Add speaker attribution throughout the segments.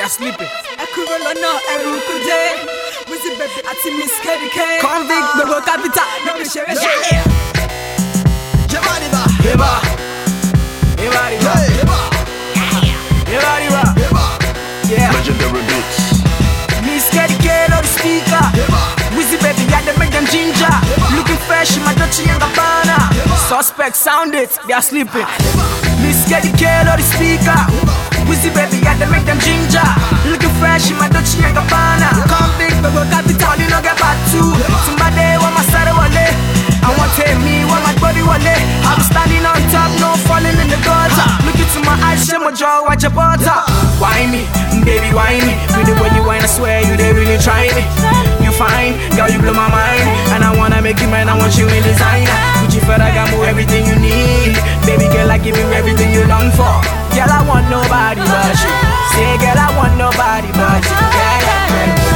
Speaker 1: you're sleeping.
Speaker 2: Ekurolona Erukude, Wizzy baby ati Miss KDK.
Speaker 1: Convict, Bobo Capital,
Speaker 2: no be shere.
Speaker 1: Jebariba, Eba, Ebariba, Eba, Ebariba, Eba, yeah.
Speaker 3: Legendary beats.
Speaker 1: Miss KDK on the speaker. Wizzy baby, yeah, they make them ginger. Looking fresh in my Dolce & Gabbana. Suspect sound it, they are sleeping. Miss KDK on the speaker. Wizzy baby, yeah, they make them ginger. Looking fresh in my Dolce & Gabbana. Convict, Bobo Capital, you know get back to. Somebody want my side wale. I want take me, want my body wale. I'm standing on top, no falling in the gutter. Look into my eyes, share my jaw, watch your butter. Why me, baby, why me? With the way you whine, I swear you they really try me. You fine, girl, you blow my mind. And I wanna make you mine, I want you in designer. Gucci Ferragamo, everything you need. Baby girl, I give you everything you long for. Girl, I want nobody but you. Say, girl, I want nobody but you. Yeah, yeah.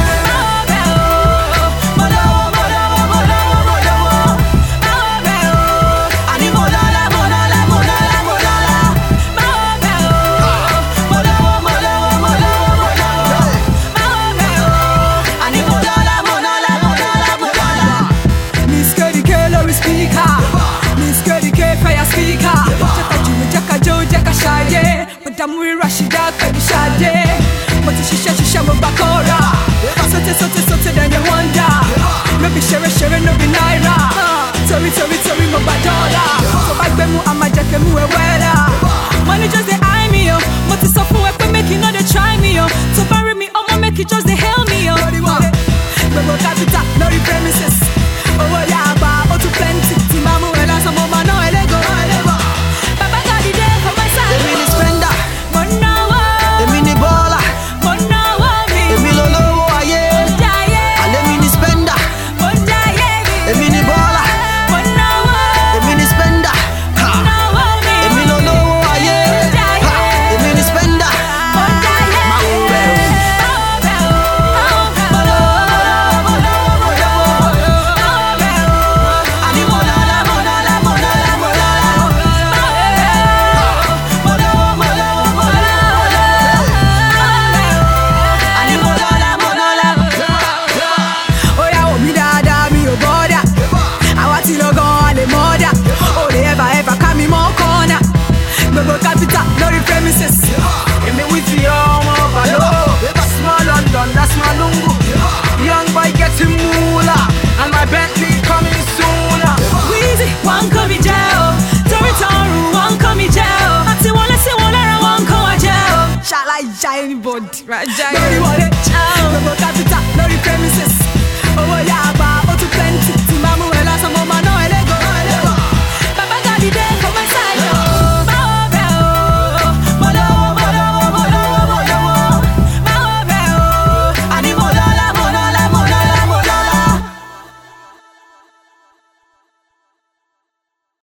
Speaker 2: Damuri Rashida Kadishade, but shisha Bakora. Sote then you wonder. Maybe share no be naira. Sorry Mobadora. So back bemu amajake muwela. Money just they eye me yo. But it's so full we make you know they try me yo. So bury me, I'ma make you just they hail me yo. Bobo Capital, no premises. Oh yeah, ba, too plenty. Timamu ela some mama no elego. Baba got the day for my side. Bobo Capital, no premises.
Speaker 1: And me with you, small London, that's my lungu. Young boy getting moolah, and my Bentley coming sooner.
Speaker 2: Wheezy, one come jail. Toritoru, one come jail. I see one, one come jail. Shall I anybody? Right,